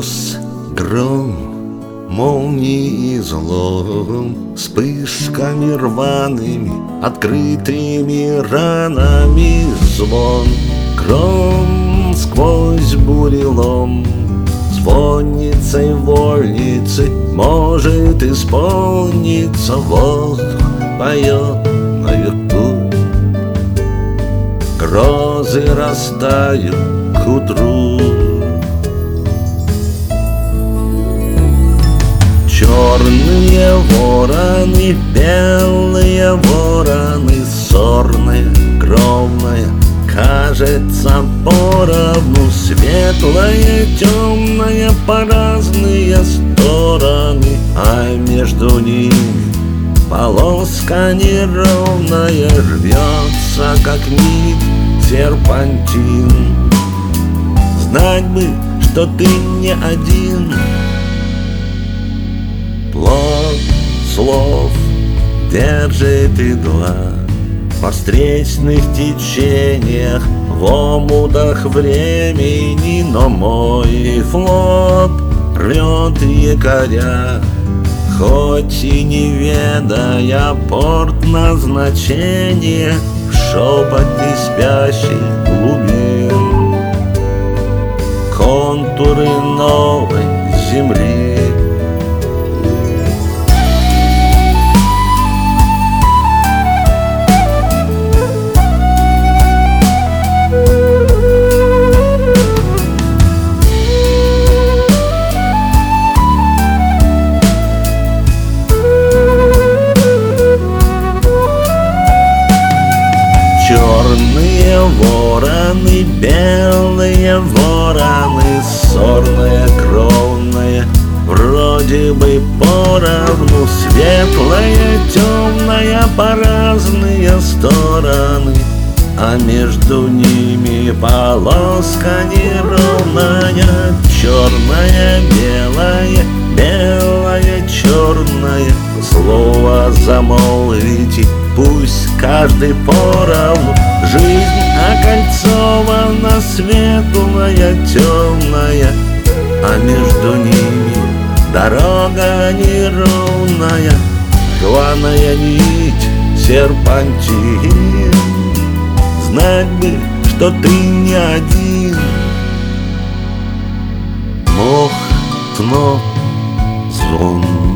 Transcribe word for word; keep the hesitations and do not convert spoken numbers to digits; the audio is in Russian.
гроз, гром, молнии и злом, вспышками рваными, открытыми ранами звон. Гром сквозь бурелом, звонницей вольницы может исполниться. Воздух поет наверху, грозы растают к утру. Черные вороны, белые вороны, сорная, кровная, кажется поровну, светлая, темная, по разные стороны, а между ними полоска неровная рвется, как нить серпантин. Знать бы, что ты не один. Плод слов держит игла во встречных течениях, в омутах времени, но мой флот рвет якоря, хоть и не ведая порт назначения, в шепоте спящих глубин контуры новой земли. Черные вороны, белые вороны, сорная, кровная, вроде бы поровну, светлая, темная, по разные стороны, а между ними полоска неровная. Черная, белая, белая, черная, слово замолвите, пусть каждый поровну. Жизнь окольцована, светлая, темная, а между ними дорога неровная, рваная нить серпантин. Знать бы, что ты не один. Мох, снов, звон.